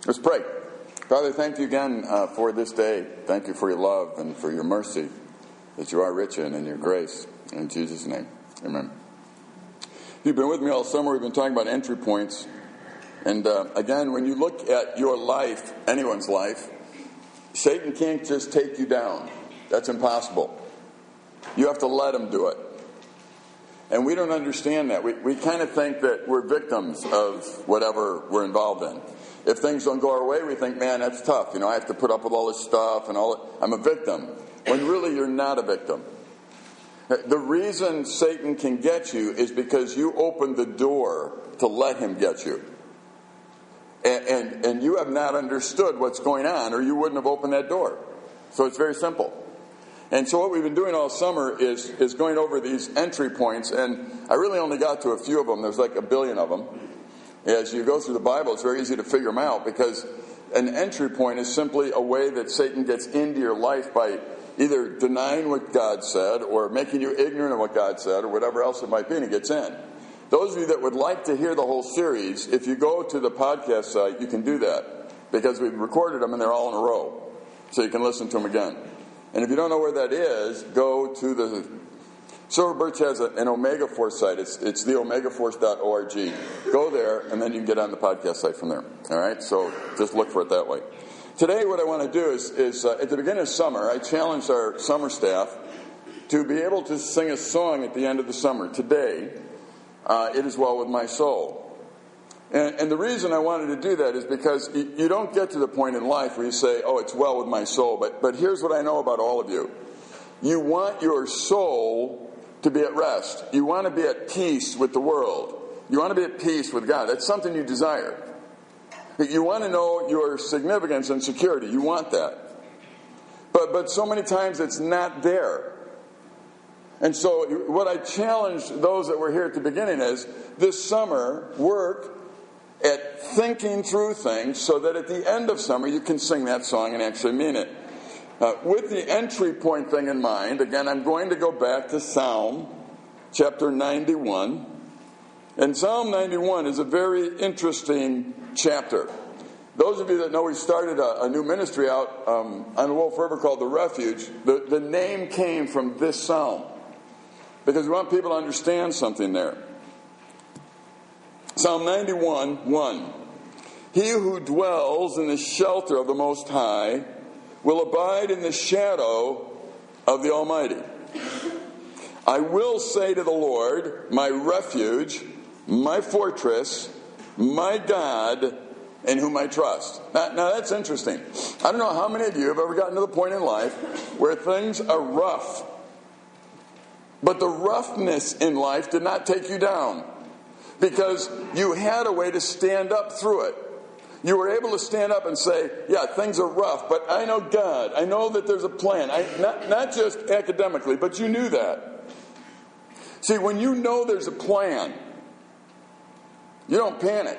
Let's pray. Father, thank you again for this day. Thank you for your love and for your mercy that you are rich in your grace. In Jesus' name, amen. If you've been with me all summer, we've been talking about entry points. And again, when you look at your life, anyone's life, Satan can't just take you down. That's impossible. You have to let him do it. And we don't understand that. We kind of think that we're victims of whatever we're involved in. If things don't go our way, we think, man, that's tough. I have to put up with all this stuff and all that. I'm a victim. When really you're not a victim. The reason Satan can get you is because you opened the door to let him get you. And you have not understood what's going on, or you wouldn't have opened that door. So it's very simple. And so what we've been doing all summer is going over these entry points, and I really only got to a few of them. There's like a billion of them. As you go through the Bible, it's very easy to figure them out, because an entry point is simply a way that Satan gets into your life by either denying what God said or making you ignorant of what God said or whatever else it might be, and he gets in. Those of you that would like to hear the whole series, if you go to the podcast site, you can do that, because we've recorded them and they're all in a row, so you can listen to them again. And if you don't know where that is, go to the Silver Birch has an Omega Force site. It's theomegaforce.org. Go there, and then you can get on the podcast site from there. All right? So just look for it that way. Today, what I want to do is at the beginning of summer, I challenged our summer staff to be able to sing a song at the end of the summer. Today, It Is Well With My Soul. And the reason I wanted to do that is because you don't get to the point in life where you say, oh, it's well with my soul. But here's what I know about all of you. You want your soul to be at rest. You want to be at peace with the world. You want to be at peace with God. That's something you desire. You want to know your significance and security. You want that. But so many times it's not there. And so what I challenged those that were here at the beginning is, this summer, work at thinking through things so that at the end of summer you can sing that song and actually mean it. With the entry point thing in mind, again, I'm going to go back to Psalm chapter 91. And Psalm 91 is a very interesting chapter. Those of you that know, we started a new ministry out on the Wolf River called The Refuge. The name came from this psalm, because we want people to understand something there. Psalm 91:1. He who dwells in the shelter of the Most High will abide in the shadow of the Almighty. I will say to the Lord, my refuge, my fortress, my God, in whom I trust. Now that's interesting. I don't know how many of you have ever gotten to the point in life where things are rough. But the roughness in life did not take you down, because you had a way to stand up through it. You were able to stand up and say, yeah, things are rough, but I know God. I know that there's a plan. Not just academically, but you knew that. See, when you know there's a plan, you don't panic.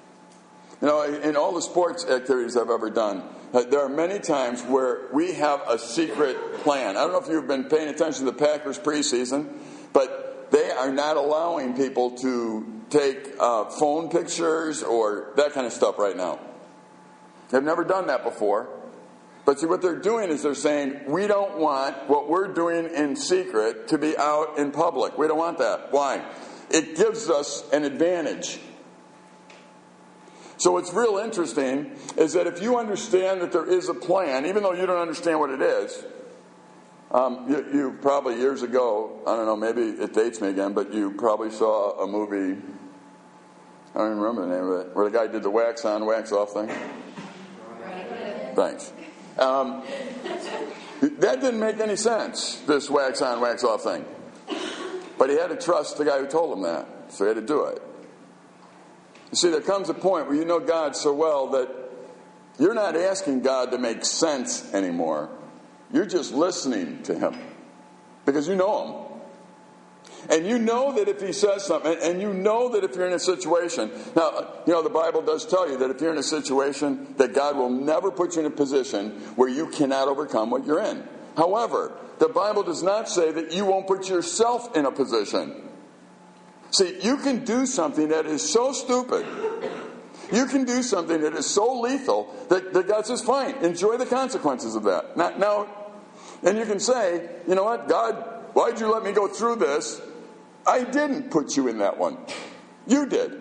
In all the sports activities I've ever done, there are many times where we have a secret plan. I don't know if you've been paying attention to the Packers preseason, but they are not allowing people to take phone pictures or that kind of stuff right now. They've never done that before. But see, what they're doing is they're saying, we don't want what we're doing in secret to be out in public. We don't want that. Why? It gives us an advantage. So what's real interesting is that if you understand that there is a plan, even though you don't understand what it is, you probably years ago, I don't know, maybe it dates me again, but you probably saw a movie, I don't even remember the name of it, where the guy did the wax on, wax off thing. Thanks. That didn't make any sense, this wax on, wax off thing. But he had to trust the guy who told him that, so he had to do it. You see, there comes a point where you know God so well that you're not asking God to make sense anymore. You're just listening to Him, because you know Him. And you know that if He says something, and you know that if you're in a situation, now, the Bible does tell you that if you're in a situation, that God will never put you in a position where you cannot overcome what you're in. However, the Bible does not say that you won't put yourself in a position. See, you can do something that is so stupid You can do something that is so lethal that God says, fine, enjoy the consequences of that. Now, and you can say, you know what, God, why'd you let me go through this? I didn't put you in that one. You did.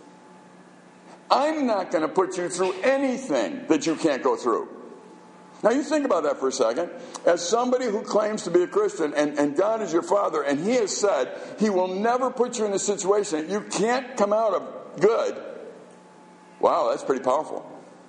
I'm not going to put you through anything that you can't go through. Now you think about that for a second. As somebody who claims to be a Christian, and God is your Father, and He has said He will never put you in a situation that you can't come out of good. Wow, that's pretty powerful.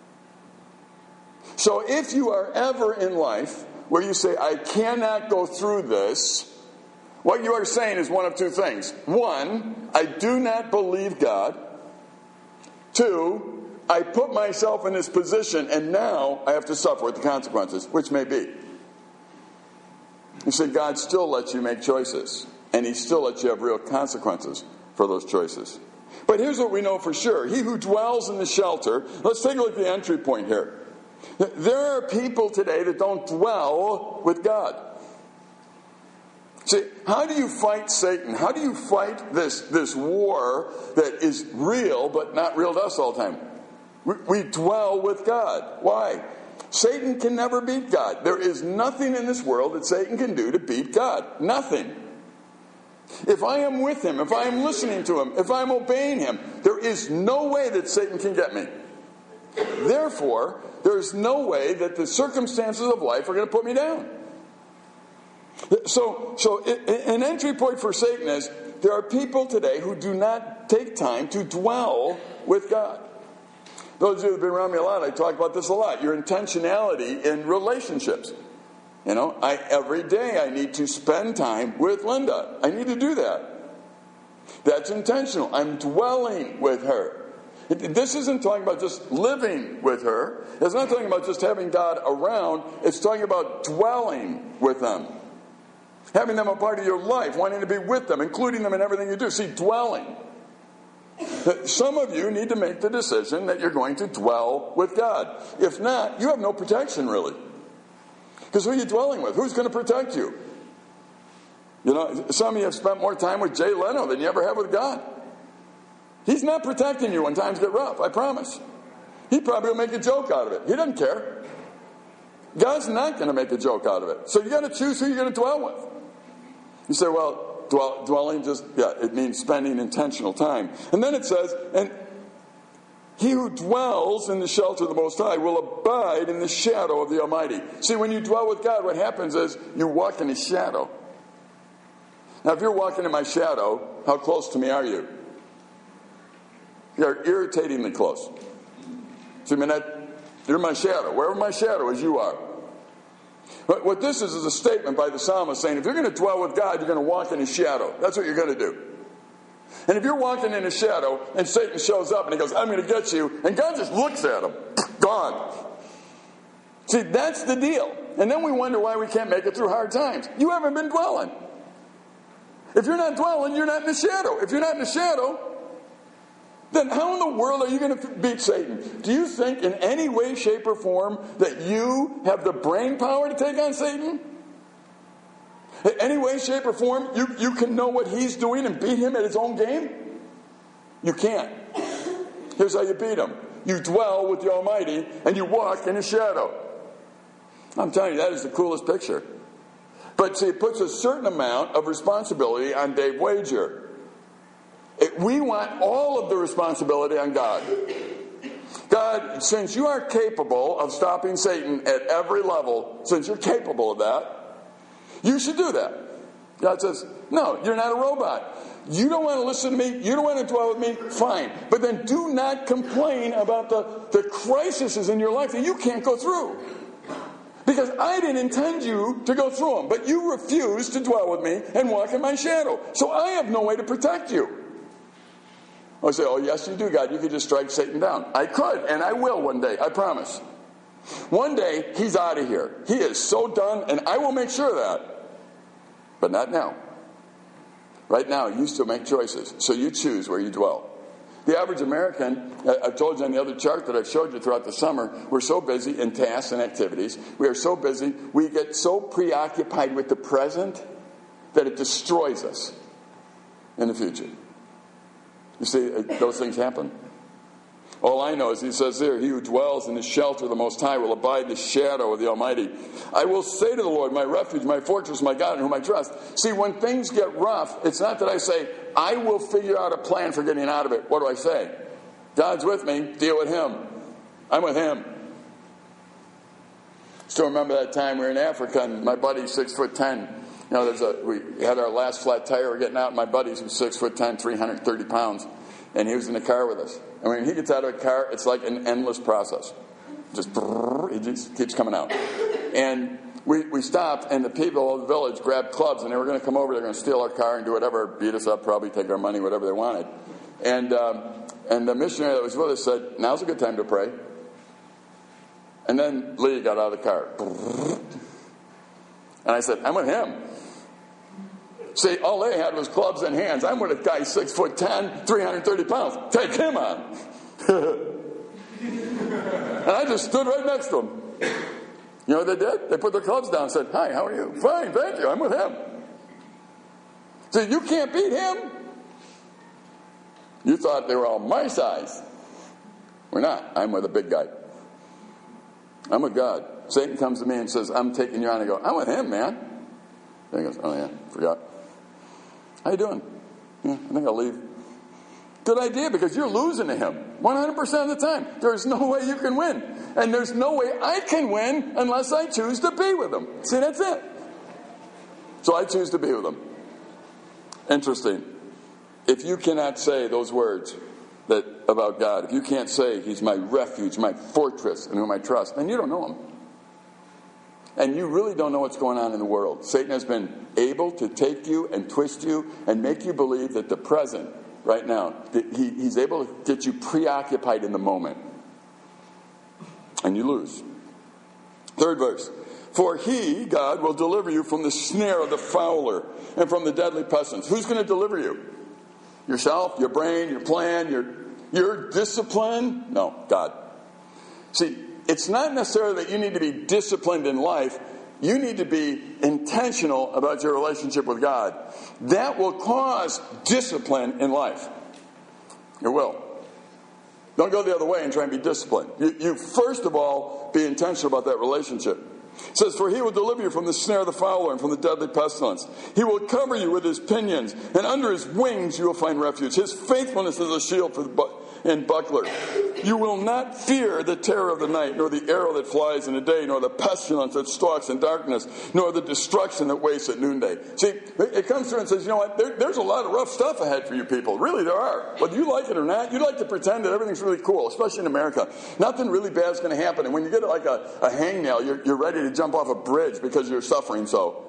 So if you are ever in life where you say, I cannot go through this, what you are saying is one of two things. One, I do not believe God. Two, I put myself in this position and now I have to suffer with the consequences, which may be. You see, God still lets you make choices, and He still lets you have real consequences for those choices. But here's what we know for sure. He who dwells in the shelter, let's take a look at the entry point here. There are people today that don't dwell with God. See, how do you fight Satan? How do you fight this war that is real but not real to us all the time? We dwell with God. Why? Satan can never beat God. There is nothing in this world that Satan can do to beat God. Nothing. If I am with Him, if I am listening to Him, if I am obeying Him, there is no way that Satan can get me. Therefore, there is no way that the circumstances of life are going to put me down. So an entry point for Satan is there are people today who do not take time to dwell with God. Those of you who have been around me a lot, I talk about this a lot. Your intentionality in relationships. You know, every day I need to spend time with Linda. I need to do that. That's intentional. I'm dwelling with her. This isn't talking about just living with her. It's not talking about just having God around. It's talking about dwelling with them. Having them a part of your life, wanting to be with them, including them in everything you do. See, dwelling. Some of you need to make the decision that you're going to dwell with God. If not, you have no protection, really. Because who are you dwelling with? Who's going to protect you? You know, some of you have spent more time with Jay Leno than you ever have with God. He's not protecting you when times get rough, I promise. He probably will make a joke out of it. He doesn't care. God's not going to make a joke out of it. So you got to choose who you're going to dwell with. You say, well, dwelling it means spending intentional time. And then it says, and he who dwells in the shelter of the Most High will abide in the shadow of the Almighty. See, when you dwell with God, what happens is you walk in His shadow. Now, if you're walking in my shadow, how close to me are you? You're irritatingly close. See, I mean, you're my shadow. Wherever my shadow is, you are. But what this is a statement by the psalmist saying, if you're going to dwell with God, you're going to walk in His shadow. That's what you're going to do. And if you're walking in His shadow and Satan shows up and he goes, I'm going to get you, and God just looks at him, gone. See, that's the deal. And then we wonder why we can't make it through hard times. You haven't been dwelling. If you're not dwelling, you're not in the shadow. If you're not in the shadow, then how in the world are you going to beat Satan? Do you think in any way, shape, or form that you have the brain power to take on Satan? In any way, shape, or form, you can know what he's doing and beat him at his own game? You can't. Here's how you beat him. You dwell with the Almighty and you walk in His shadow. I'm telling you, that is the coolest picture. But see, it puts a certain amount of responsibility on Dave Wager. We want all of the responsibility on God. God, since you are capable of stopping Satan at every level, since you're capable of that, you should do that. God says, no, you're not a robot. You don't want to listen to me. You don't want to dwell with me. Fine. But then do not complain about the crises in your life that you can't go through. Because I didn't intend you to go through them. But you refuse to dwell with me and walk in my shadow. So I have no way to protect you. I say, oh, yes, you do, God. You could just strike Satan down. I could, and I will one day. I promise. One day, he's out of here. He is so done, and I will make sure of that. But not now. Right now, you still make choices. So you choose where you dwell. The average American, I've told you on the other chart that I've showed you throughout the summer, we're so busy in tasks and activities. We are so busy, we get so preoccupied with the present that it destroys us in the future. You see, those things happen. All I know is he says there, he who dwells in the shelter of the Most High will abide in the shadow of the Almighty. I will say to the Lord, my refuge, my fortress, my God in whom I trust. See, when things get rough, it's not that I say, I will figure out a plan for getting out of it. What do I say? God's with me. Deal with him. I'm with him. Still remember that time we were in Africa, and my buddy's 6'10". You know, we had our last flat tire. We're getting out, and my buddy's 6'10", 330 pounds, and he was in the car with us. And when he gets out of a car, it's like an endless process. It just keeps coming out. And we stopped, and the people of the village grabbed clubs, and they were going to come over. They're going to steal our car and do whatever, beat us up, probably take our money, whatever they wanted. And the missionary that was with us said, now's a good time to pray. And then Lee got out of the car. And I said, I'm with him. See, all they had was clubs in hands. I'm with a guy 6'10", 330 pounds. Take him on. And I just stood right next to him. You know what they did? They put their clubs down and said, hi, how are you? Fine, thank you. I'm with him. See, you can't beat him. You thought they were all my size. We're not. I'm with a big guy. I'm with God. Satan comes to me and says, I'm taking you on. I go, I'm with him, man. And he goes, oh yeah, forgot. How you doing? Yeah, I think I'll leave. Good idea, because you're losing to him 100% of the time. There's no way you can win. And there's no way I can win unless I choose to be with him. See, that's it. So I choose to be with him. Interesting. If you cannot say those words that about God, if you can't say he's my refuge, my fortress, in whom I trust, then you don't know him. And you really don't know what's going on in the world. Satan has been able to take you and twist you and make you believe that the present, right now, he's able to get you preoccupied in the moment. And you lose. Third verse. For he, God, will deliver you from the snare of the fowler and from the deadly pestilence. Who's going to deliver you? Yourself, your brain, your plan, your discipline? No, God. See, it's not necessarily that you need to be disciplined in life. You need to be intentional about your relationship with God. That will cause discipline in life. It will. Don't go the other way and try and be disciplined. You first of all, be intentional about that relationship. It says, for he will deliver you from the snare of the fowler and from the deadly pestilence. He will cover you with his pinions, and under his wings you will find refuge. His faithfulness is a shield and buckler. You will not fear the terror of the night, nor the arrow that flies in the day, nor the pestilence that stalks in darkness, nor the destruction that wastes at noonday. See, it comes through and says, you know what, there's a lot of rough stuff ahead for you people. Really, there are. Whether you like it or not, you like to pretend that everything's really cool, especially in America. Nothing really bad is going to happen. And when you get like a hangnail, you're ready to jump off a bridge because you're suffering so.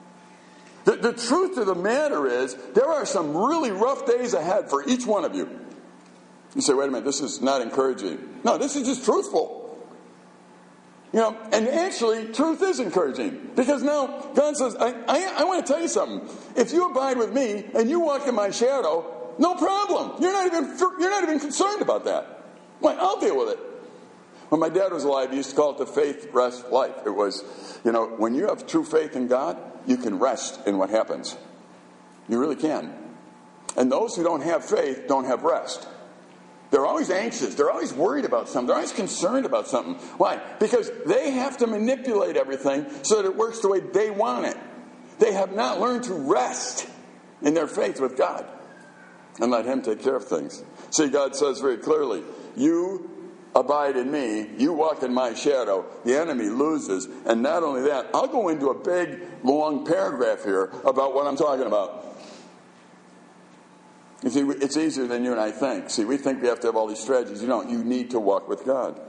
The truth of the matter is, there are some really rough days ahead for each one of you. You say, wait a minute, this is not encouraging. No, this is just truthful. You know, and actually, truth is encouraging. Because now, God says, I want to tell you something. If you abide with me and you walk in my shadow, no problem. You're not even concerned about that. Well, I'll deal with it. When my dad was alive, he used to call it the faith, rest, life. It was, you know, when you have true faith in God, you can rest in what happens. You really can. And those who don't have faith don't have rest. They're always anxious. They're always worried about something. They're always concerned about something. Why? Because they have to manipulate everything so that it works the way they want it. They have not learned to rest in their faith with God and let him take care of things. See, God says very clearly, you abide in me, you walk in my shadow, the enemy loses. And not only that, I'll go into a big, long paragraph here about what I'm talking about. You see, it's easier than you and I think. See, we think we have to have all these strategies. You don't. You need to walk with God.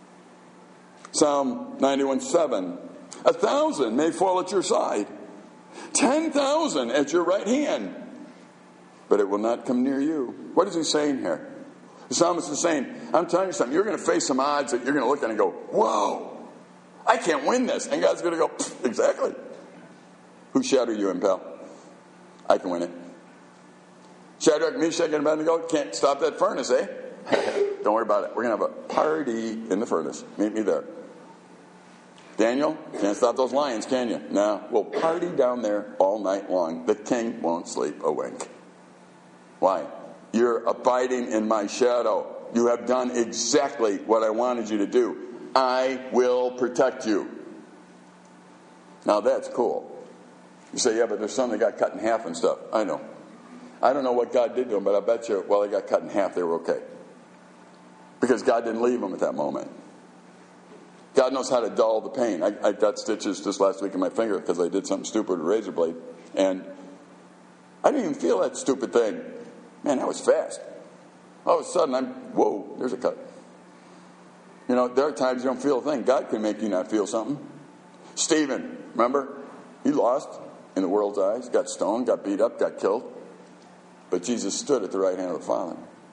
Psalm 91:7. 1,000 may fall at your side, 10,000 at your right hand, but it will not come near you. What is he saying here? The psalmist is saying, I'm telling you something. You're going to face some odds that you're going to look at and go, whoa, I can't win this. And God's going to go, exactly. Who shattered you in, pal? I can win it. Shadrach, Meshach, and Abednego can't stop that furnace, eh? Don't worry about it. We're going to have a party in the furnace. Meet me there. Daniel, can't stop those lions, can you? No, we'll party down there all night long. The king won't sleep a wink. Why? You're abiding in my shadow. You have done exactly what I wanted you to do. I will protect you. Now that's cool. You say, yeah, but there's some that got cut in half and stuff. I know. I don't know what God did to them, but I bet you, well, they got cut in half, they were okay. Because God didn't leave them at that moment. God knows how to dull the pain. I got stitches just last week in my finger because I did something stupid with a razor blade. And I didn't even feel that stupid thing. Man, that was fast. All of a sudden, whoa, there's a cut. You know, there are times you don't feel a thing. God can make you not feel something. Stephen, remember? He lost in the world's eyes, got stoned, got beat up, got killed. But Jesus stood at the right hand of the Father.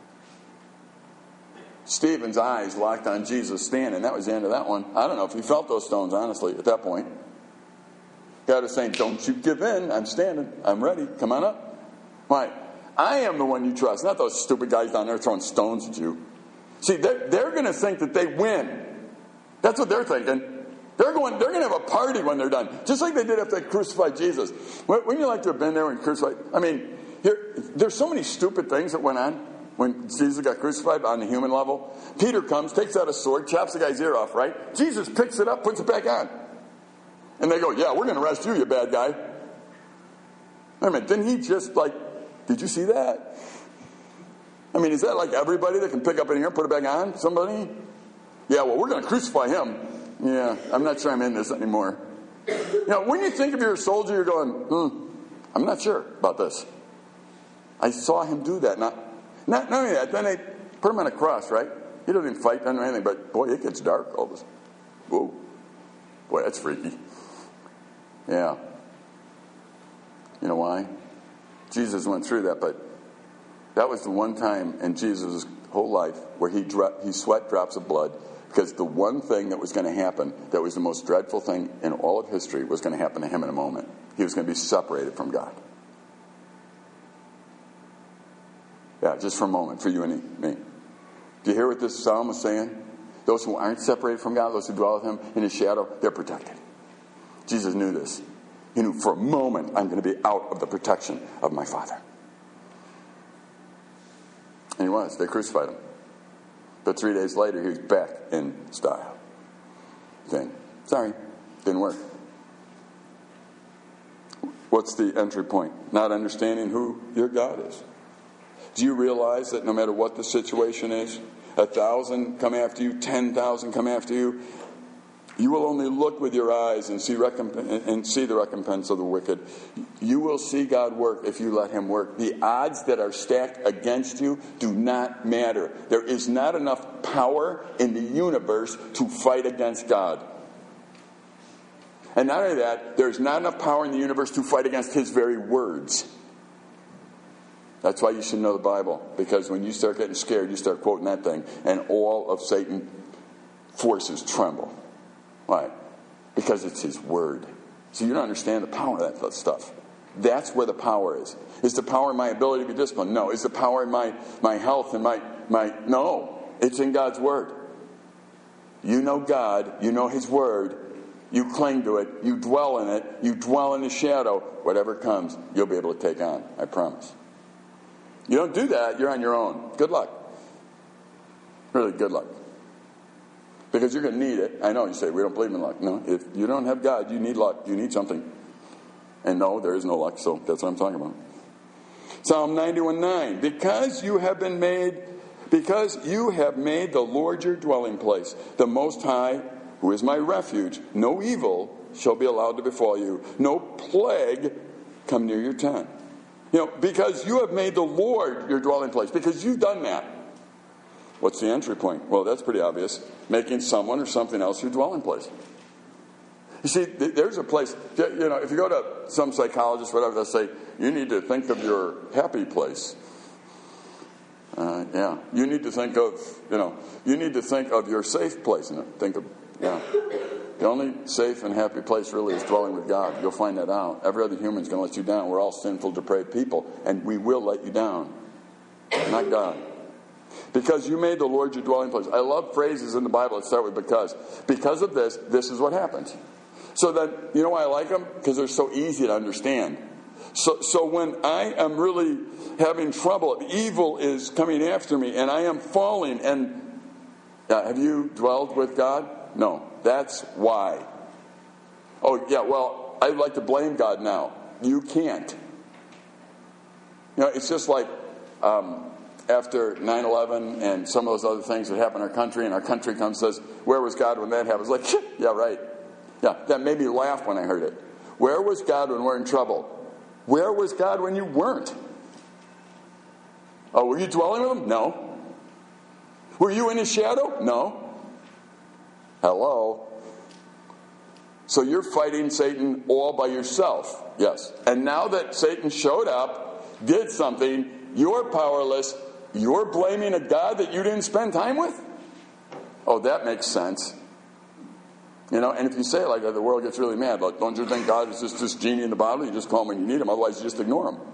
Stephen's eyes locked on Jesus standing. That was the end of that one. I don't know if he felt those stones, honestly, at that point. God is saying, don't you give in. I'm standing. I'm ready. Come on up. Why? I am the one you trust, not those stupid guys down there throwing stones at you. See, they're going to think that they win. That's what they're thinking. They're going to have a party when they're done. Just like they did after they crucified Jesus. Wouldn't you like to have been there when crucified? I mean, there's so many stupid things that went on when Jesus got crucified on the human level. Peter comes, takes out a sword, chops the guy's ear off, right? Jesus picks it up, puts it back on. And they go, yeah, we're going to arrest you, you bad guy. I mean, didn't he just did you see that? I mean, is that like everybody that can pick up an ear and put it back on? Somebody? Yeah, well, we're going to crucify him. Yeah, I'm not sure I'm in this anymore. You know, when you think of you're a soldier, you're going, I'm not sure about this. I saw him do that. Not only that, then they put him on a cross, right? He doesn't even fight, doesn't do anything, but boy, it gets dark all of a sudden. Whoa. Boy, that's freaky. Yeah. You know why? Jesus went through that, but that was the one time in Jesus' whole life where he sweat drops of blood, because the one thing that was going to happen, that was the most dreadful thing in all of history, was going to happen to him in a moment. He was going to be separated from God. Yeah, just for a moment, for you and me. Do you hear what this psalm is saying? Those who aren't separated from God, those who dwell with him in his shadow, they're protected. Jesus knew this. He knew for a moment, I'm going to be out of the protection of my Father. And he was. They crucified him. But 3 days later, he was back in style. Saying, sorry, didn't work. What's the entry point? Not understanding who your God is. Do you realize that no matter what the situation is, 1,000 come after you, 10,000 come after you, you will only look with your eyes and see the recompense of the wicked. You will see God work if you let him work. The odds that are stacked against you do not matter. There is not enough power in the universe to fight against God. And not only that, there's not enough power in the universe to fight against his very words. That's why you should know the Bible. Because when you start getting scared, you start quoting that thing, and all of Satan's forces tremble. Why? Because it's his word. So you don't understand the power of that stuff. That's where the power is. Is the power in my ability to be disciplined? No. Is the power in my health and my no. It's in God's word. You know God. You know his word. You cling to it. You dwell in it. You dwell in the shadow. Whatever comes, you'll be able to take on. I promise. You don't do that, you're on your own. Good luck. Really, good luck. Because you're going to need it. I know you say, we don't believe in luck. No, if you don't have God, you need luck. You need something. And no, there is no luck, so that's what I'm talking about. Psalm 91:9. Because you have made the Lord your dwelling place, the Most High, who is my refuge, no evil shall be allowed to befall you. No plague come near your tent. You know, because you have made the Lord your dwelling place. Because you've done that. What's the entry point? Well, that's pretty obvious. Making someone or something else your dwelling place. You see, there's a place, you know, if you go to some psychologist, whatever, they'll say, you need to think of your happy place. Yeah. You need to think of your safe place. The only safe and happy place really is dwelling with God. You'll find that out. Every other human's going to let you down. We're all sinful, depraved people, and we will let you down. Not God. Because you made the Lord your dwelling place. I love phrases in the Bible that start with because. Because of this is what happens. So then, you know why I like them? Because they're so easy to understand. So when I am really having trouble, evil is coming after me, and I am falling, and have you dwelled with God? No. That's why. Oh, yeah, well, I'd like to blame God now. You can't. It's just like after 9/11 and some of those other things that happened in our country, and our country comes and says, where was God when that happened? It's like, yeah, right. Yeah, that made me laugh when I heard it. Where was God when we're in trouble? Where was God when you weren't? Oh, were you dwelling with him? No. Were you in his shadow? No. Hello. So you're fighting Satan all by yourself. Yes. And now that Satan showed up, did something, you're powerless, you're blaming a God that you didn't spend time with? Oh, that makes sense. And if you say it like that, the world gets really mad. Like, don't you think God is just this genie in the bottle? You just call him when you need him, otherwise you just ignore him.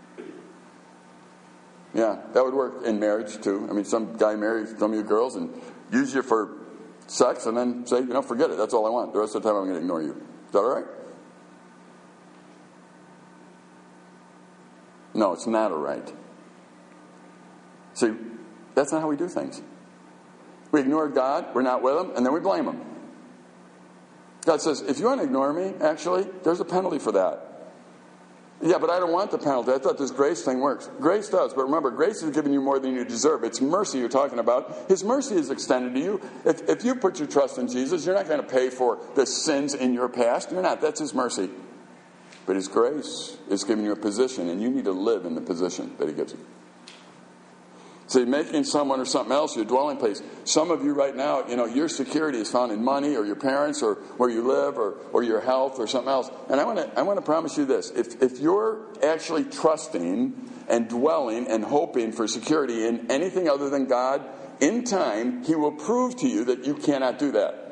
Yeah, that would work in marriage too. I mean, some guy marries some of you girls and use you for sex and then say, forget it, that's all I want. The rest of the time I'm going to ignore you. Is that all right? No, it's not all right. See, that's not how we do things. We ignore God, we're not with him, and then we blame him. God says, if you want to ignore me, actually, there's a penalty for that. Yeah, but I don't want the penalty. I thought this grace thing works. Grace does, but remember, grace is giving you more than you deserve. It's mercy you're talking about. His mercy is extended to you. If you put your trust in Jesus, you're not going to pay for the sins in your past. You're not. That's his mercy. But his grace is giving you a position, and you need to live in the position that he gives you. See, making someone or something else your dwelling place. Some of you right now, your security is found in money or your parents or where you live or your health or something else. And I want to promise you this. If you're actually trusting and dwelling and hoping for security in anything other than God, in time, he will prove to you that you cannot do that.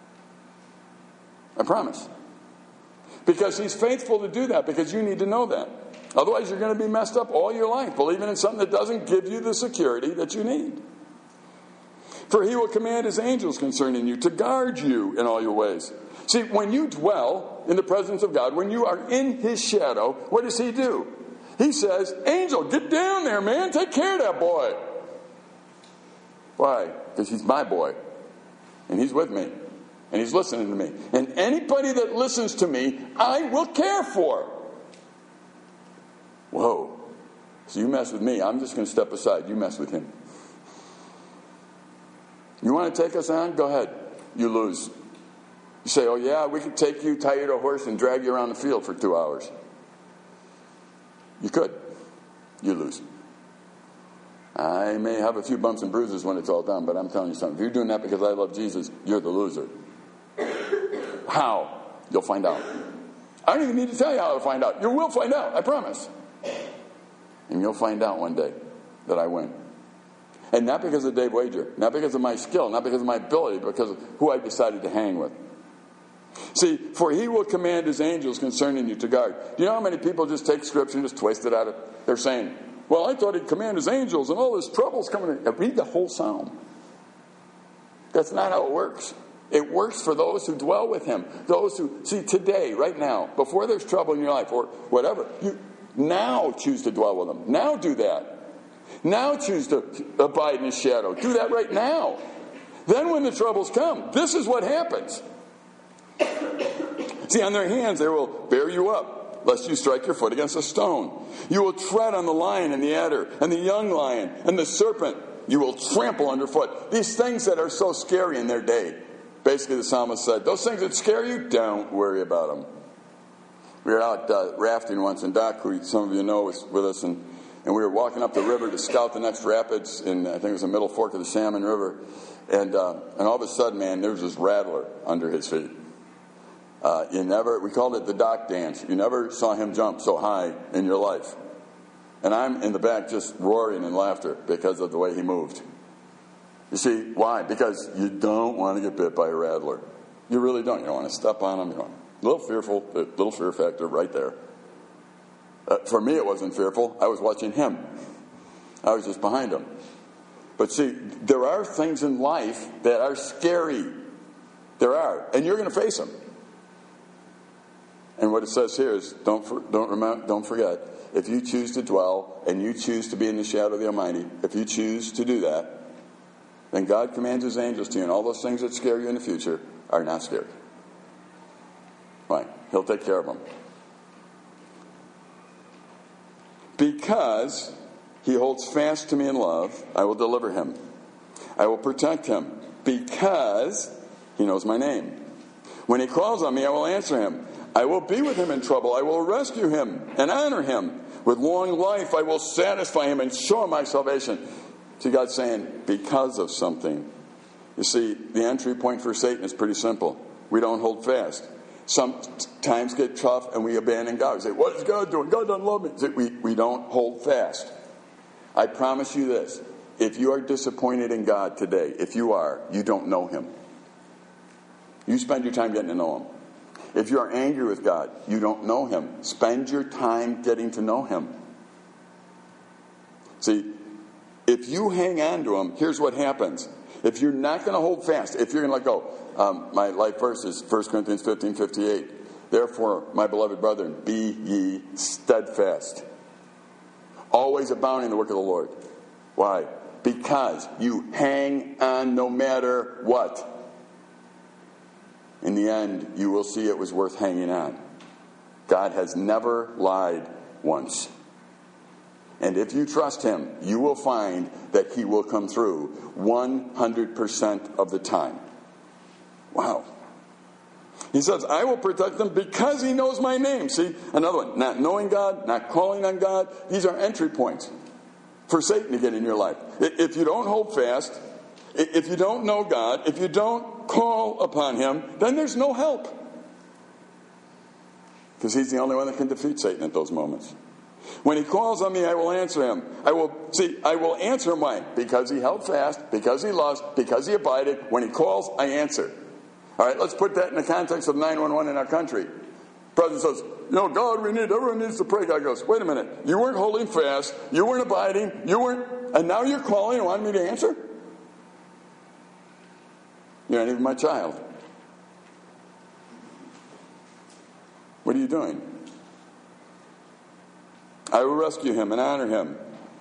I promise. Because he's faithful to do that, because you need to know that. Otherwise, you're going to be messed up all your life, believing in something that doesn't give you the security that you need. For he will command his angels concerning you to guard you in all your ways. See, when you dwell in the presence of God, when you are in his shadow, what does he do? He says, angel, get down there, man. Take care of that boy. Why? Because he's my boy. And he's with me. And he's listening to me. And anybody that listens to me, I will care for. Whoa. So you mess with me, I'm just going to step aside. You mess with him. You want to take us on? Go ahead. You lose. You say, oh yeah, we could take you, tie you to a horse, and drag you around the field for 2 hours. You could. You lose. I may have a few bumps and bruises when it's all done, but I'm telling you something. If you're doing that because I love Jesus, you're the loser. How? You'll find out. I don't even need to tell you how to find out. You will find out, I promise. And you'll find out one day that I win. And not because of Dave Wager, not because of my skill, not because of my ability, but because of who I decided to hang with. See, for he will command his angels concerning you to guard. Do you know how many people just take scripture and just twist it out of? They're saying, well, I thought he'd command his angels and all this trouble's coming in. Read the whole psalm. That's not how it works. It works for those who dwell with him. Those who, see, today, right now, before there's trouble in your life or whatever, you now choose to dwell with him. Now do that. Now choose to abide in his shadow. Do that right now. Then when the troubles come, this is what happens. See, on their hands they will bear you up, lest you strike your foot against a stone. You will tread on the lion and the adder, and the young lion, and the serpent. You will trample underfoot. These things that are so scary in their day. Basically, the psalmist said, those things that scare you, don't worry about them. We were out rafting once, and Doc, who some of you know, was with us, and we were walking up the river to scout the next rapids in, I think it was the middle fork of the Salmon River. And all of a sudden, man, there was this rattler under his feet. We called it the Doc dance. You never saw him jump so high in your life. And I'm in the back just roaring in laughter because of the way he moved. You see, why? Because you don't want to get bit by a rattler. You really don't. You don't want to step on them. A little fearful, a little fear factor right there. For me, it wasn't fearful. I was watching him. I was just behind him. But see, there are things in life that are scary. There are. And you're going to face them. And what it says here is, don't forget, if you choose to dwell and you choose to be in the shadow of the Almighty, if you choose to do that, then God commands his angels to you, and all those things that scare you in the future are not scary. Right? He'll take care of them. Because he holds fast to me in love, I will deliver him. I will protect him, because he knows my name. When he calls on me, I will answer him. I will be with him in trouble. I will rescue him and honor him. With long life, I will satisfy him and show him my salvation. See, God's saying, because of something. You see, the entry point for Satan is pretty simple. We don't hold fast. Some times get tough and we abandon God. We say, what is God doing? God doesn't love me. See, we don't hold fast. I promise you this. If you are disappointed in God today, if you are, you don't know him. You spend your time getting to know him. If you are angry with God, you don't know him. Spend your time getting to know him. See, if you hang on to him, here's what happens. If you're not going to hold fast, if you're going to let go, my life verse is 1 Corinthians 15:58. Therefore, my beloved brethren, be ye steadfast, always abounding in the work of the Lord. Why? Because you hang on no matter what. In the end, you will see it was worth hanging on. God has never lied once. And if you trust him, you will find that he will come through 100% of the time. Wow. He says, I will protect them because he knows my name. See, another one. Not knowing God, not calling on God. These are entry points for Satan to get in your life. If you don't hold fast, if you don't know God, if you don't call upon him, then there's no help. Because he's the only one that can defeat Satan at those moments. When he calls on me, I will answer him. I will answer him. Why? Because he held fast, because he loves, because he abided. When he calls, I answer. All right, let's put that in the context of 911 in our country. The president says, God, everyone needs to pray. God goes, wait a minute. You weren't holding fast. You weren't abiding. And now you're calling and wanting me to answer? You're not even my child. What are you doing? I will rescue him and honor him.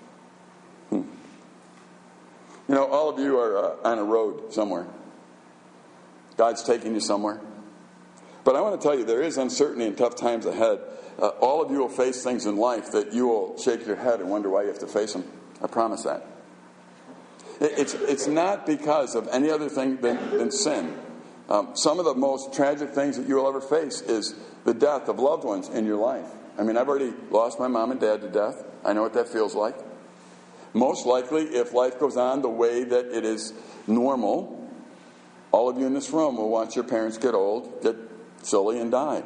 All of you are on a road somewhere. God's taking you somewhere. But I want to tell you, there is uncertainty and tough times ahead. All of you will face things in life that you will shake your head and wonder why you have to face them. I promise that. It's not because of any other thing than sin. Some of the most tragic things that you will ever face is the death of loved ones in your life. I mean, I've already lost my mom and dad to death. I know what that feels like. Most likely, if life goes on the way that it is normal, all of you in this room will watch your parents get old, get silly, and die.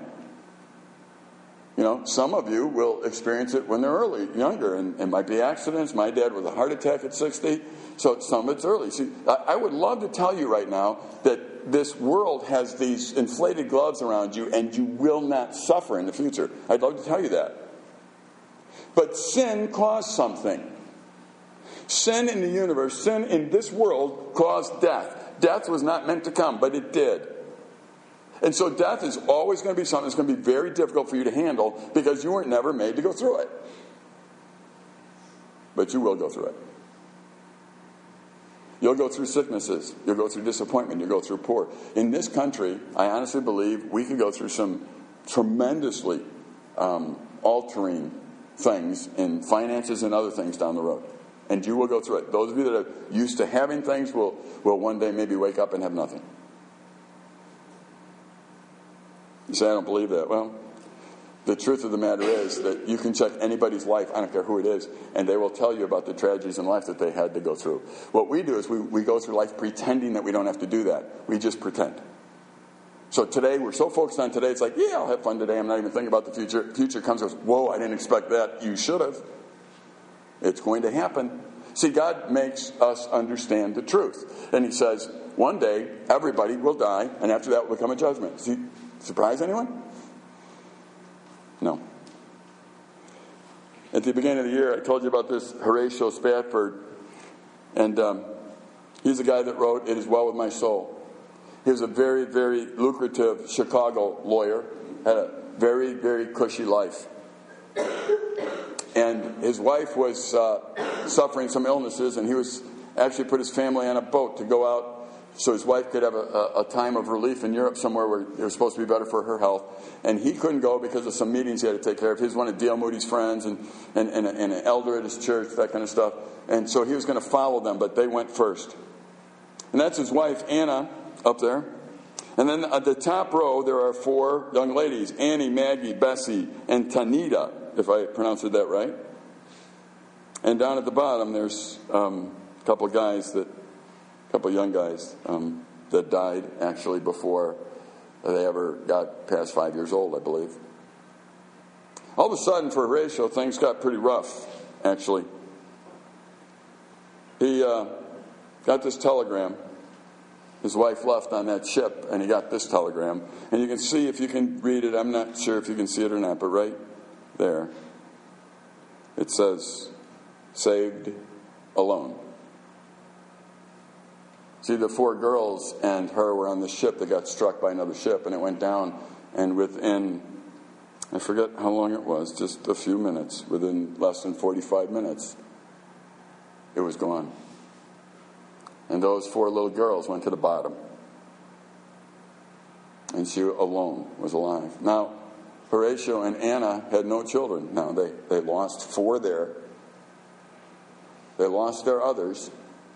Some of you will experience it when they're younger, and it might be accidents. My dad was a heart attack at 60, so some of it's early. See, I would love to tell you right now that this world has these inflated gloves around you, and you will not suffer in the future. I'd love to tell you that. But sin caused something. Sin in the universe, sin in this world caused death. Death was not meant to come, but it did. And so death is always going to be something that's going to be very difficult for you to handle because you weren't never made to go through it. But you will go through it. You'll go through sicknesses. You'll go through disappointment. You'll go through poor. In this country, I honestly believe we could go through some tremendously altering things in finances and other things down the road. And you will go through it. Those of you that are used to having things will one day maybe wake up and have nothing. You say, I don't believe that. Well, the truth of the matter is that you can check anybody's life, I don't care who it is, and they will tell you about the tragedies in life that they had to go through. What we do is we go through life pretending that we don't have to do that. We just pretend. So today, we're so focused on today, it's like, yeah, I'll have fun today. I'm not even thinking about the future. Future comes and goes, whoa, I didn't expect that. You should have. It's going to happen. See, God makes us understand the truth. And he says, one day, everybody will die, and after that will become a judgment. See, surprise anyone? No. At the beginning of the year, I told you about this Horatio Spafford. And he's the guy that wrote, It Is Well With My Soul. He was a very, very lucrative Chicago lawyer. Had a very, very cushy life. And his wife was suffering some illnesses, and he was actually put his family on a boat to go out so his wife could have a time of relief in Europe somewhere where it was supposed to be better for her health. And he couldn't go because of some meetings he had to take care of. He was one of D.L. Moody's friends and an elder at his church, that kind of stuff. And so he was going to follow them, but they went first. And that's his wife, Anna, up there. And then at the top row, there are 4 young ladies, Annie, Maggie, Bessie, and Tanita, if I pronounced that right. And down at the bottom, there's a couple young guys that died actually before they ever got past 5 years old, I believe. All of a sudden, for Horatio, things got pretty rough, actually. He got this telegram. His wife left on that ship, and he got this telegram. And you can see, if you can read it, I'm not sure if you can see it or not, but right there, it says, "Saved alone." See, the 4 girls and her were on the ship that got struck by another ship, and it went down, and within, I forget how long it was, just a few minutes, within less than 45 minutes, it was gone. And those 4 little girls went to the bottom. And she alone was alive. Now, Horatio and Anna had no children. Now, they lost 4 there. They lost their others.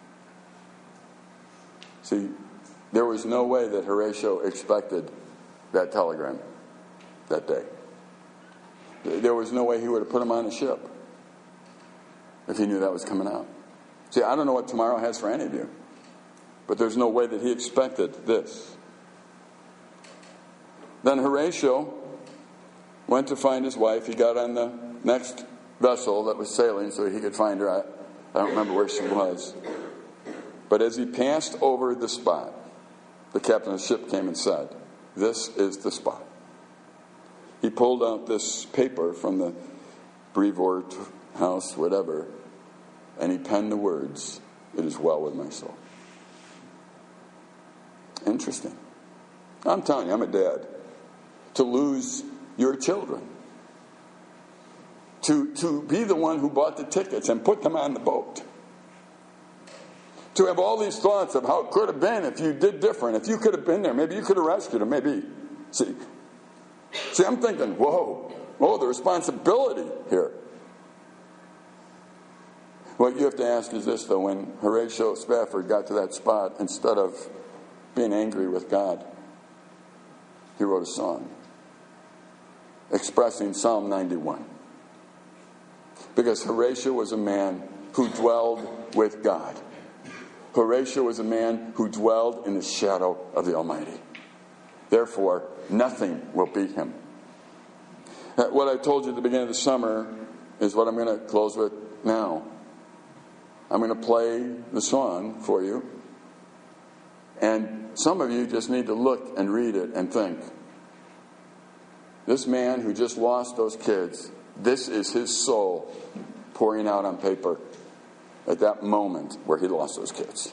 See, there was no way that Horatio expected that telegram that day. There was no way he would have put him on a ship if he knew that was coming out. See, I don't know what tomorrow has for any of you, but there's no way that he expected this. Then Horatio went to find his wife. He got on the next vessel that was sailing so he could find her. I don't remember where she was. But as he passed over the spot, the captain of the ship came and said, "This is the spot." He pulled out this paper from the Brevoort house, whatever, and he penned the words, "It is well with my soul." Interesting. I'm telling you, I'm a dad. To lose your children. To be the one who bought the tickets and put them on the boat. To have all these thoughts of how it could have been if you did different, if you could have been there, maybe you could have rescued him, maybe. See, I'm thinking, whoa, the responsibility here. What you have to ask is this, though. When Horatio Spafford got to that spot, instead of being angry with God, he wrote a song expressing Psalm 91. Because Horatio was a man who dwelled with God. Horatio was a man who dwelled in the shadow of the Almighty. Therefore, nothing will beat him. What I told you at the beginning of the summer is what I'm going to close with now. I'm going to play the song for you. And some of you just need to look and read it and think. This man who just lost those kids, this is his soul pouring out on paper at that moment where he lost those kids.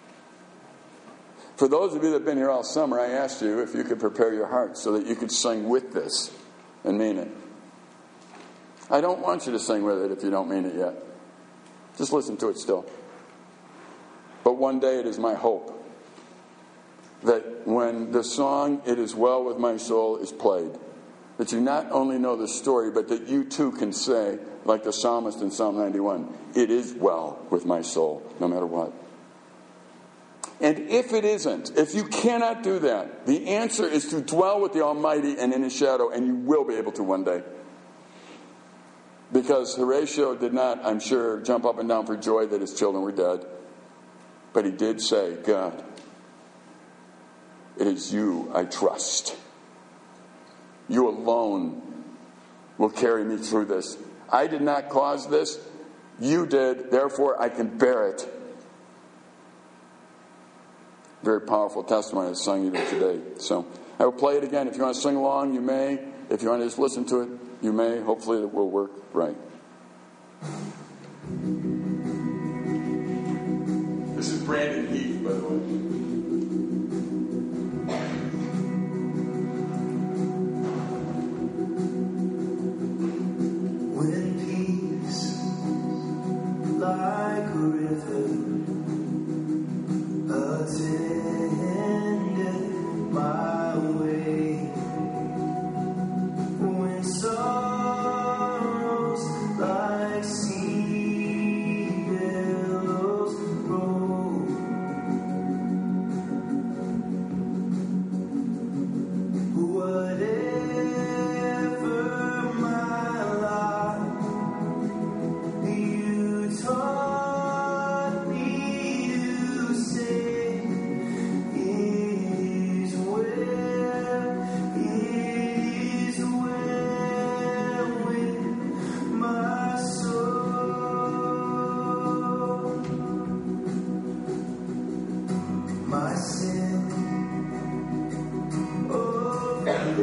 For those of you that have been here all summer, I asked you if you could prepare your heart so that you could sing with this and mean it. I don't want you to sing with it if you don't mean it yet. Just listen to it still. But one day it is my hope that when the song, "It Is Well With My Soul," is played, that you not only know the story, but that you too can say, like the psalmist in Psalm 91, "It is well with my soul," no matter what. And if it isn't, if you cannot do that, the answer is to dwell with the Almighty and in His shadow, and you will be able to one day. Because Horatio did not, I'm sure, jump up and down for joy that his children were dead. But he did say, "God, it is you I trust. You alone will carry me through this. I did not cause this. You did. Therefore, I can bear it." Very powerful testimony I sung even today. So I will play it again. If you want to sing along, you may. If you want to just listen to it, you may. Hopefully it will work right. This is Brandon Heath, by the way.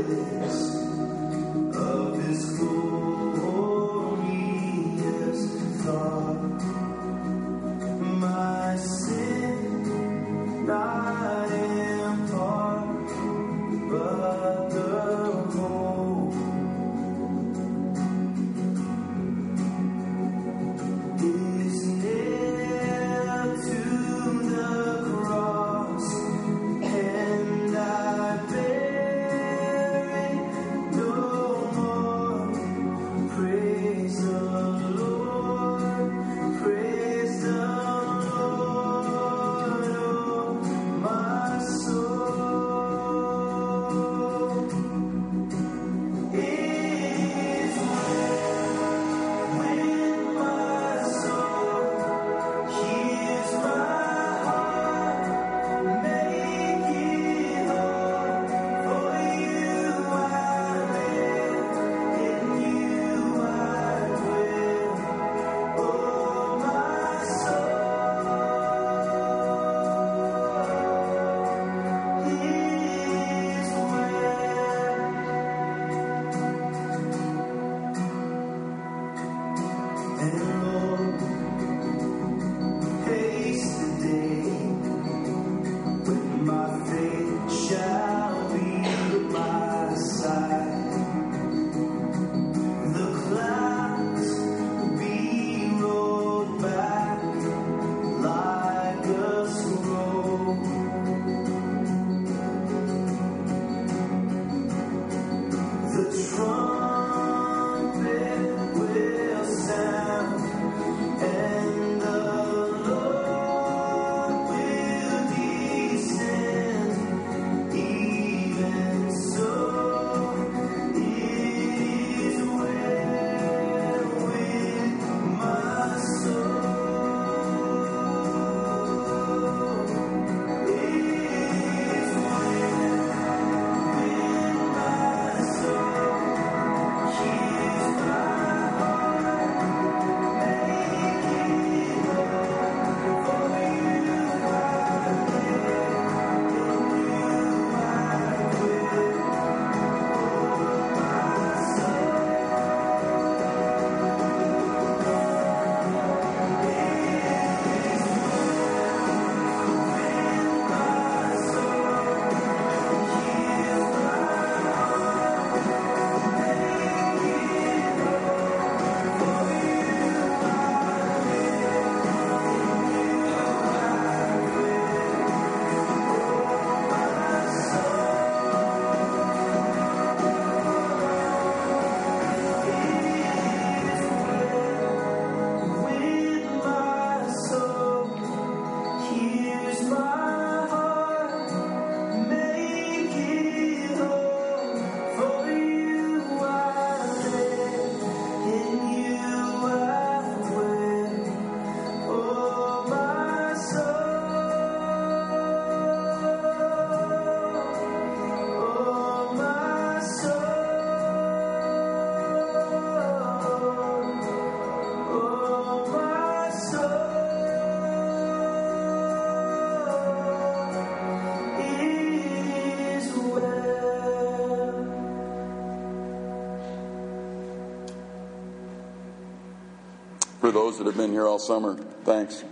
For those that have been here all summer, thanks.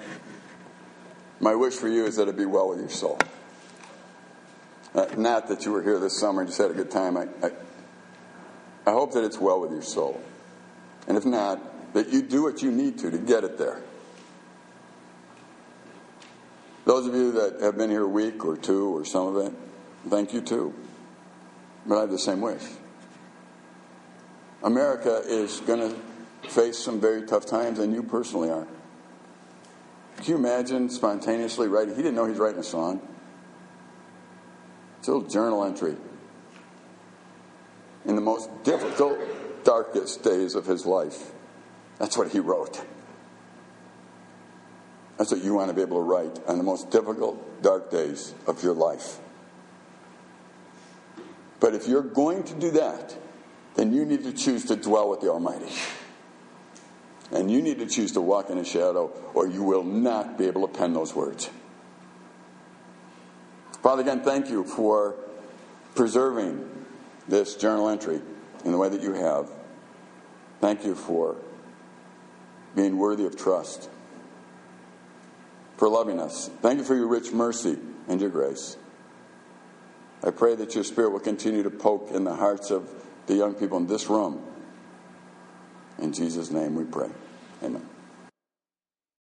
My wish for you is that it be well with your soul. Not that you were here this summer and just had a good time. I hope that it's well with your soul. And if not, that you do what you need to get it there. Those of you that have been here a week or two or some of it, thank you too. But I have the same wish. America is going to face some very tough times, and you personally are. Can you imagine spontaneously writing? He didn't know he was writing a song. It's a little journal entry. In the most difficult, darkest days of his life, that's what he wrote. That's what you want to be able to write on the most difficult, dark days of your life. But if you're going to do that, then you need to choose to dwell with the Almighty. And you need to choose to walk in His shadow, or you will not be able to pen those words. Father, again, thank you for preserving this journal entry in the way that you have. Thank you for being worthy of trust, for loving us. Thank you for your rich mercy and your grace. I pray that your Spirit will continue to poke in the hearts of the young people in this room. In Jesus' name we pray. Amen.